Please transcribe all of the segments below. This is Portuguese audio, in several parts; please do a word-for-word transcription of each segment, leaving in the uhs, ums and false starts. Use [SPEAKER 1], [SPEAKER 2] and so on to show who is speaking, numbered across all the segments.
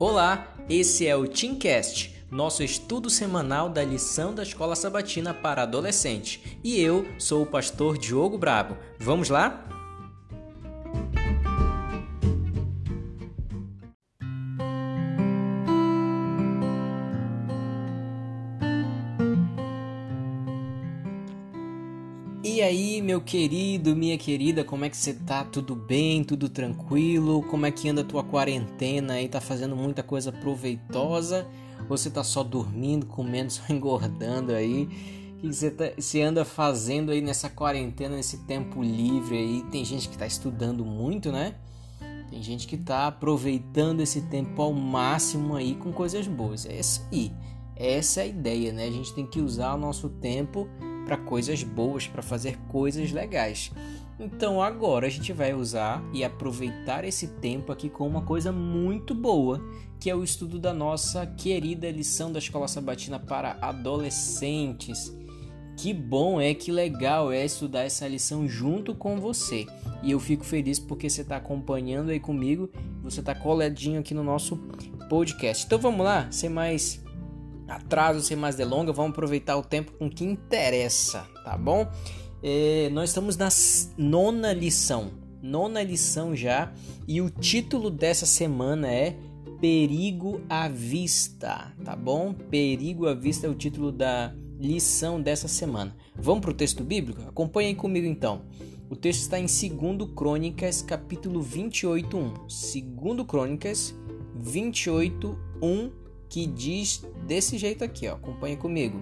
[SPEAKER 1] Olá, esse é o TeamCast, nosso estudo semanal da lição da Escola Sabatina para adolescentes. E eu sou o pastor Diogo Brabo. Vamos lá? E aí, meu querido, minha querida, como é que você tá? Tudo bem? Tudo tranquilo? Como é que anda a tua quarentena aí? Tá fazendo muita coisa proveitosa? Ou você tá só dormindo, comendo, só engordando aí? O que você, tá, você anda fazendo aí nessa quarentena, nesse tempo livre aí? Tem gente que tá estudando muito, né? Tem gente que tá aproveitando esse tempo ao máximo aí com coisas boas. É isso aí. Essa é a ideia, né? A gente tem que usar o nosso tempo para coisas boas, para fazer coisas legais. Então agora a gente vai usar e aproveitar esse tempo aqui com uma coisa muito boa, que é o estudo da nossa querida lição da Escola Sabatina para adolescentes. Que bom é, que legal é estudar essa lição junto com você. E eu fico feliz porque você está acompanhando aí comigo, você está coladinho aqui no nosso podcast. Então vamos lá, sem mais atraso, sem mais delongas, vamos aproveitar o tempo com o que interessa, tá bom? É, nós estamos na nona lição, nona lição já, e o título dessa semana é Perigo à Vista, tá bom? Perigo à Vista é o título da lição dessa semana. Vamos para o texto bíblico? Acompanhe aí comigo então. O texto está em Segundo Crônicas, capítulo vinte e oito, um. Segundo Crônicas, vinte e oito, um, que diz desse jeito aqui, ó. Acompanhe comigo.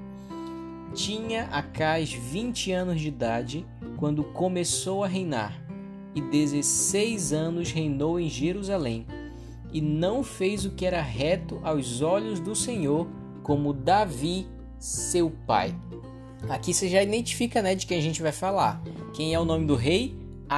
[SPEAKER 1] Tinha Acais vinte anos de idade quando começou a reinar, e dezesseis anos reinou em Jerusalém, e não fez o que era reto aos olhos do Senhor, como Davi, seu pai. Aqui você já identifica, né, de quem a gente vai falar. Quem é o nome do rei?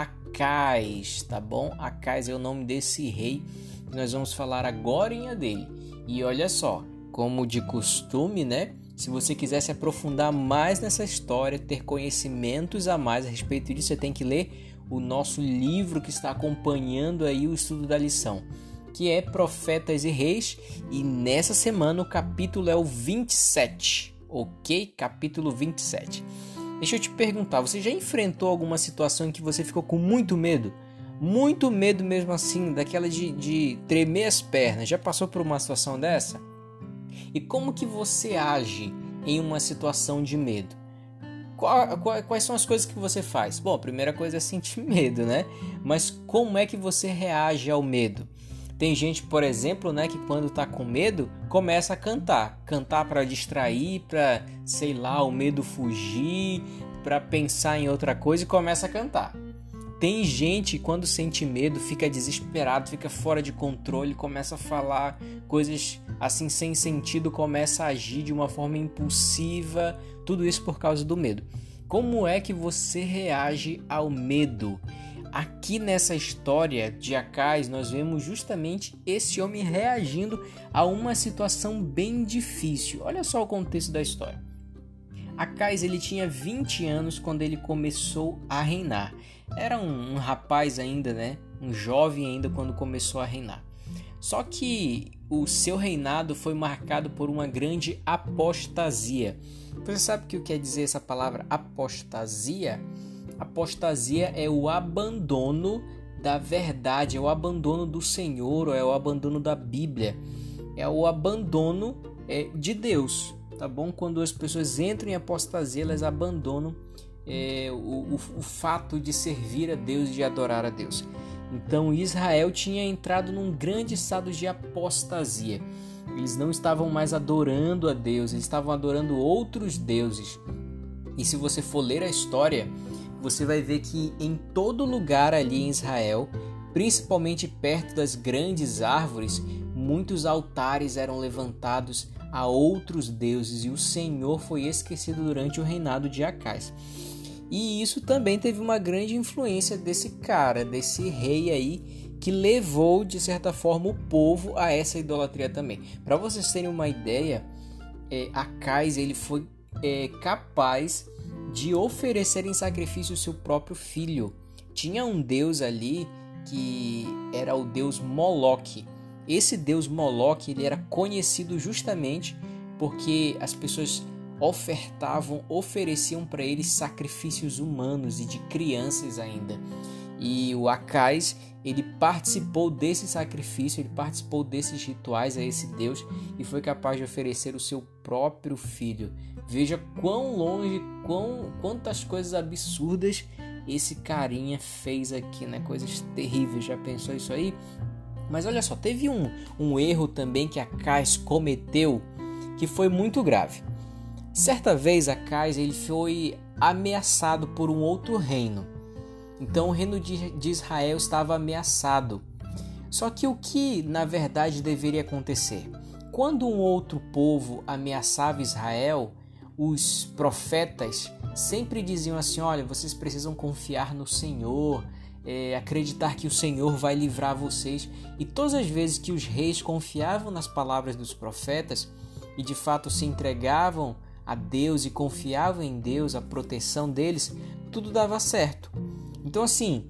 [SPEAKER 1] Acais, tá bom? Acais é o nome desse rei que nós vamos falar agora dele. E olha só, como de costume, né? Se você quiser se aprofundar mais nessa história, ter conhecimentos a mais a respeito disso, você tem que ler o nosso livro que está acompanhando aí o estudo da lição, que é Profetas e Reis, e nessa semana o capítulo é o vinte e sete, ok? Capítulo vinte e sete. Deixa eu te perguntar, você já enfrentou alguma situação em que você ficou com muito medo? Muito medo mesmo assim, daquela de, de tremer as pernas. Já passou por uma situação dessa? E como que você age em uma situação de medo? Qual, qual, quais são as coisas que você faz? Bom, a primeira coisa é sentir medo, né? Mas como é que você reage ao medo? Tem gente, por exemplo, né, que quando tá com medo, começa a cantar. Cantar para distrair, para, sei lá, o medo fugir, para pensar em outra coisa e começa a cantar. Tem gente, quando sente medo, fica desesperado, fica fora de controle, começa a falar coisas assim sem sentido, começa a agir de uma forma impulsiva, tudo isso por causa do medo. Como é que você reage ao medo? Aqui nessa história de Acais, nós vemos justamente esse homem reagindo a uma situação bem difícil. Olha só o contexto da história. Acais, ele tinha vinte anos quando ele começou a reinar. Era um, um rapaz ainda, né? Um jovem ainda quando começou a reinar. Só que o seu reinado foi marcado por uma grande apostasia. Você sabe o que quer dizer essa palavra apostasia? Apostasia é o abandono da verdade, é o abandono do Senhor, é o abandono da Bíblia, é o abandono é, de Deus. Tá bom? Quando as pessoas entram em apostasia, elas abandonam é, o, o, o fato de servir a Deus e de adorar a Deus. Então Israel tinha entrado num grande estado de apostasia. Eles não estavam mais adorando a Deus, eles estavam adorando outros deuses. E se você for ler a história, você vai ver que em todo lugar ali em Israel, principalmente perto das grandes árvores, muitos altares eram levantados a outros deuses, e o Senhor foi esquecido durante o reinado de Acais. E isso também teve uma grande influência desse cara, desse rei aí, que levou de certa forma o povo a essa idolatria também. Para vocês terem uma ideia, é, Acais ele foi é, capaz de oferecer em sacrifício o seu próprio filho. Tinha um deus ali que era o deus Moloque. Esse deus Moloque, ele era conhecido justamente porque as pessoas ofertavam, ofereciam para ele sacrifícios humanos e de crianças ainda. E o Acais, ele participou desse sacrifício, ele participou desses rituais a esse deus e foi capaz de oferecer o seu próprio filho. Veja quão longe, quão, quantas coisas absurdas esse carinha fez aqui, né? Coisas terríveis, já pensou isso aí? Mas olha só, teve um, um erro também que Acais cometeu que foi muito grave. Certa vez Acais ele foi ameaçado por um outro reino. Então o reino de, de Israel estava ameaçado. Só que o que na verdade deveria acontecer? Quando um outro povo ameaçava Israel, os profetas sempre diziam assim: olha, vocês precisam confiar no Senhor, é, acreditar que o Senhor vai livrar vocês. E todas as vezes que os reis confiavam nas palavras dos profetas e de fato se entregavam a Deus e confiavam em Deus, a proteção deles, tudo dava certo. Então assim,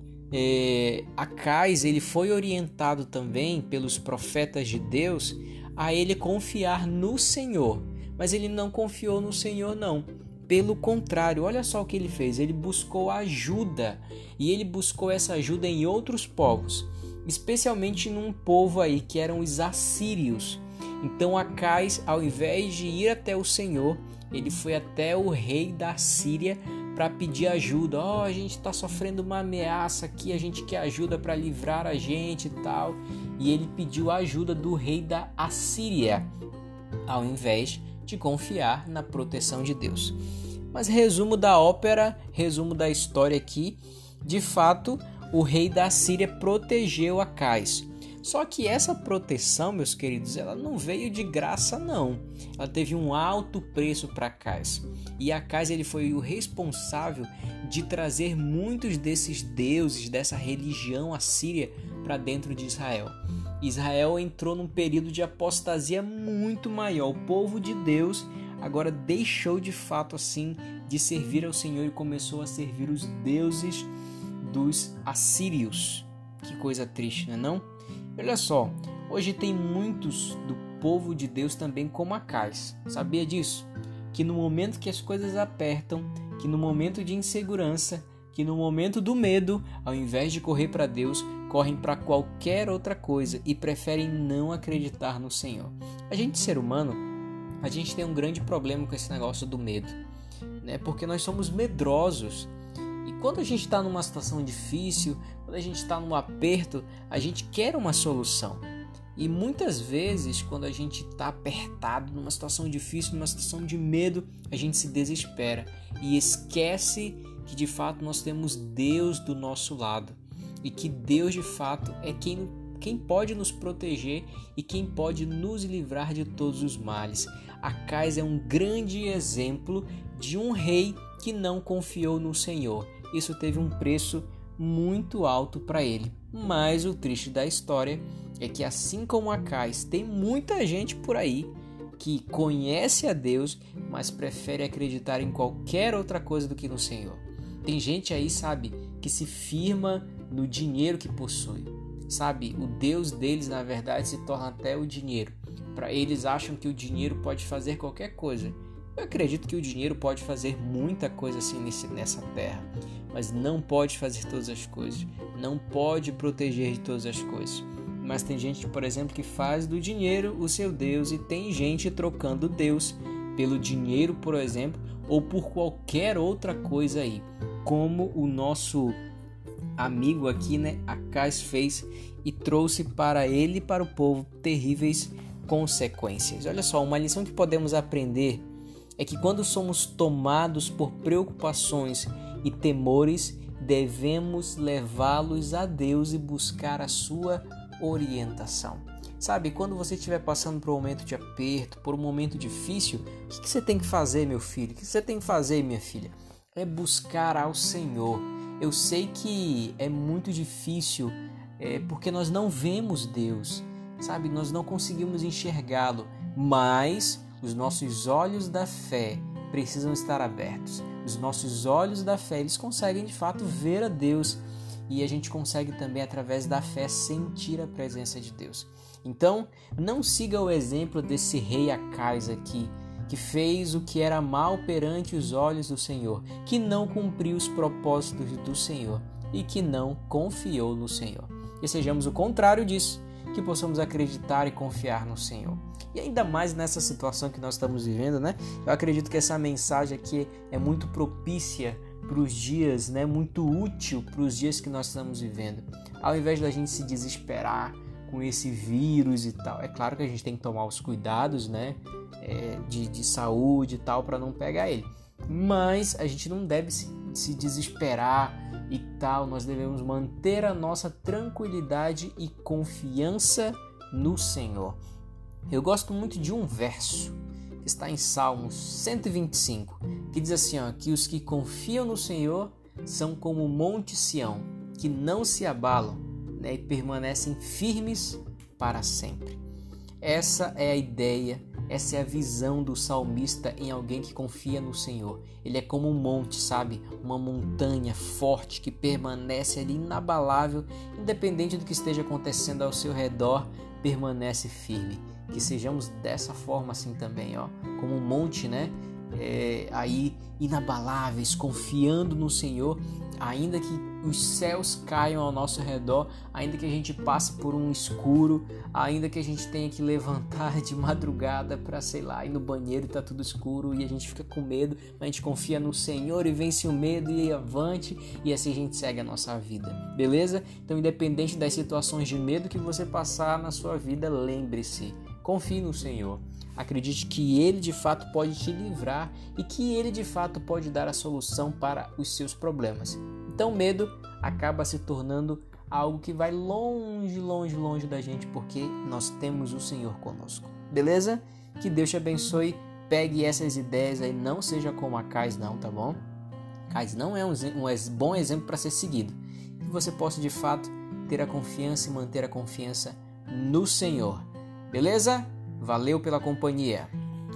[SPEAKER 1] é, Acais ele foi orientado também pelos profetas de Deus a ele confiar no Senhor, mas ele não confiou no Senhor não. Pelo contrário, olha só o que ele fez, ele buscou ajuda, e ele buscou essa ajuda em outros povos, especialmente num povo aí que eram os assírios. Então Acais, ao invés de ir até o Senhor, ele foi até o rei da Síria para pedir ajuda. Ó, oh, a gente está sofrendo uma ameaça aqui, a gente quer ajuda para livrar a gente e tal. E ele pediu a ajuda do rei da Assíria, ao invés de confiar na proteção de Deus. Mas resumo da ópera, resumo da história aqui, de fato, o rei da Síria protegeu Acais. Só que essa proteção, meus queridos, ela não veio de graça não. Ela teve um alto preço para Acais. E Acais ele foi o responsável de trazer muitos desses deuses, dessa religião assíria para dentro de Israel. Israel entrou num período de apostasia muito maior. O povo de Deus agora deixou de fato assim de servir ao Senhor e começou a servir os deuses dos assírios. Que coisa triste, não é não? Olha só, hoje tem muitos do povo de Deus também como Acais. Sabia disso? Que no momento que as coisas apertam, que no momento de insegurança, que no momento do medo, ao invés de correr para Deus, correm para qualquer outra coisa e preferem não acreditar no Senhor. A gente, ser humano, a gente tem um grande problema com esse negócio do medo, né? Porque nós somos medrosos. E quando a gente está numa situação difícil, quando a gente está num aperto, a gente quer uma solução. E muitas vezes, quando a gente está apertado, numa situação difícil, numa situação de medo, a gente se desespera e esquece que de fato nós temos Deus do nosso lado. E que Deus de fato é quem, quem pode nos proteger e quem pode nos livrar de todos os males. Acais é um grande exemplo de um rei que não confiou no Senhor. Isso teve um preço muito alto para ele. Mas o triste da história é que, assim como Acais, tem muita gente por aí que conhece a Deus, mas prefere acreditar em qualquer outra coisa do que no Senhor. Tem gente aí, sabe, que se firma no dinheiro que possui. Sabe, o Deus deles, na verdade, se torna até o dinheiro. Para eles acham que o dinheiro pode fazer qualquer coisa. Eu acredito que o dinheiro pode fazer muita coisa assim nesse, nessa terra, mas não pode fazer todas as coisas, não pode proteger de todas as coisas. Mas tem gente, por exemplo, que faz do dinheiro o seu Deus, e tem gente trocando Deus pelo dinheiro, por exemplo, ou por qualquer outra coisa aí, como o nosso amigo aqui, né, Acais fez e trouxe para ele e para o povo terríveis consequências. Olha só, uma lição que podemos aprender é que quando somos tomados por preocupações e temores, devemos levá-los a Deus e buscar a sua orientação. Sabe, quando você estiver passando por um momento de aperto, por um momento difícil, o que você tem que fazer, meu filho? O que você tem que fazer, minha filha? É buscar ao Senhor. Eu sei que é muito difícil, é, porque nós não vemos Deus, sabe? Nós não conseguimos enxergá-lo, mas os nossos olhos da fé precisam estar abertos. Os nossos olhos da fé, eles conseguem de fato ver a Deus. e a gente consegue também, através da fé, sentir a presença de Deus. Então, não siga o exemplo desse rei Acais aqui, que fez o que era mal perante os olhos do Senhor, que não cumpriu os propósitos do Senhor e que não confiou no Senhor. Que sejamos o contrário disso, que possamos acreditar e confiar no Senhor. E ainda mais nessa situação que nós estamos vivendo, né? Eu acredito que essa mensagem aqui é muito propícia para os dias, né? Muito útil para os dias que nós estamos vivendo. Ao invés da gente se desesperar com esse vírus e tal, é claro que a gente tem que tomar os cuidados, né? É, de, de saúde e tal, para não pegar ele. Mas a gente não deve se, se desesperar e tal, nós devemos manter a nossa tranquilidade e confiança no Senhor. Eu gosto muito de um verso que está em Salmos cento e vinte e cinco, que diz assim, ó, que os que confiam no Senhor são como o monte Sião, que não se abalam, né, e permanecem firmes para sempre. Essa é a ideia, essa é a visão do salmista em alguém que confia no Senhor. Ele é como um monte, sabe? Uma montanha forte que permanece ali inabalável, independente do que esteja acontecendo ao seu redor, permanece firme. Que sejamos dessa forma assim também, ó, como um monte, né? É, aí inabaláveis, confiando no Senhor, ainda que os céus caiam ao nosso redor, ainda que a gente passe por um escuro, ainda que a gente tenha que levantar de madrugada para, sei lá, ir no banheiro e tá tudo escuro e a gente fica com medo, mas a gente confia no Senhor e vence o medo e avante, e assim a gente segue a nossa vida, beleza? Então, independente das situações de medo que você passar na sua vida, lembre-se, confie no Senhor. Acredite que Ele de fato pode te livrar e que Ele de fato pode dar a solução para os seus problemas. Então, medo acaba se tornando algo que vai longe, longe, longe da gente, porque nós temos o Senhor conosco. Beleza? Que Deus te abençoe. Pegue essas ideias aí, não seja como Acais não, tá bom? Acais não é um, um bom exemplo para ser seguido. Que você possa de fato ter a confiança e manter a confiança no Senhor. Beleza? Valeu pela companhia.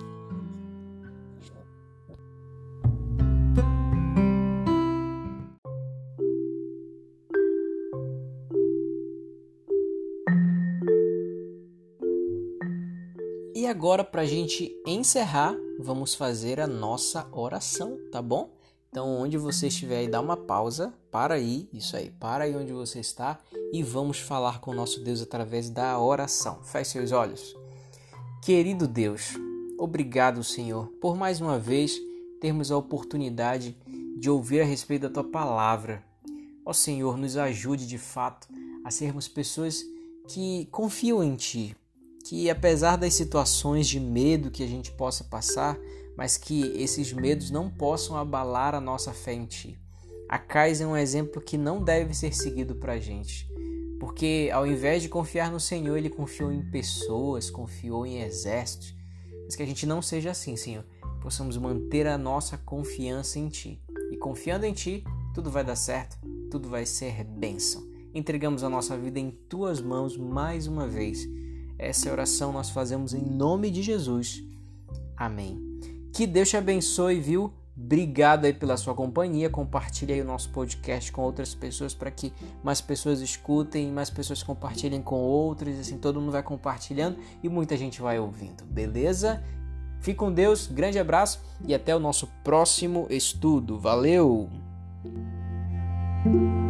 [SPEAKER 1] E agora, para a gente encerrar, vamos fazer a nossa oração, tá bom? Então, onde você estiver aí, dá uma pausa, para aí, isso aí, para aí onde você está e vamos falar com o nosso Deus através da oração. Feche seus olhos. Querido Deus, obrigado, Senhor, por mais uma vez termos a oportunidade de ouvir a respeito da Tua Palavra. Ó Senhor, nos ajude de fato a sermos pessoas que confiam em Ti, que apesar das situações de medo que a gente possa passar, mas que esses medos não possam abalar a nossa fé em Ti. Acais é um exemplo que não deve ser seguido para a gente. Porque ao invés de confiar no Senhor, ele confiou em pessoas, confiou em exércitos. Mas que a gente não seja assim, Senhor. Possamos manter a nossa confiança em Ti. E confiando em Ti, tudo vai dar certo, tudo vai ser bênção. Entregamos a nossa vida em Tuas mãos mais uma vez. Essa oração nós fazemos em nome de Jesus. Amém. Que Deus te abençoe, viu? Obrigado aí pela sua companhia, compartilhe aí o nosso podcast com outras pessoas para que mais pessoas escutem, mais pessoas compartilhem com outras, assim todo mundo vai compartilhando e muita gente vai ouvindo, beleza? Fique com Deus, grande abraço e até o nosso próximo estudo, valeu!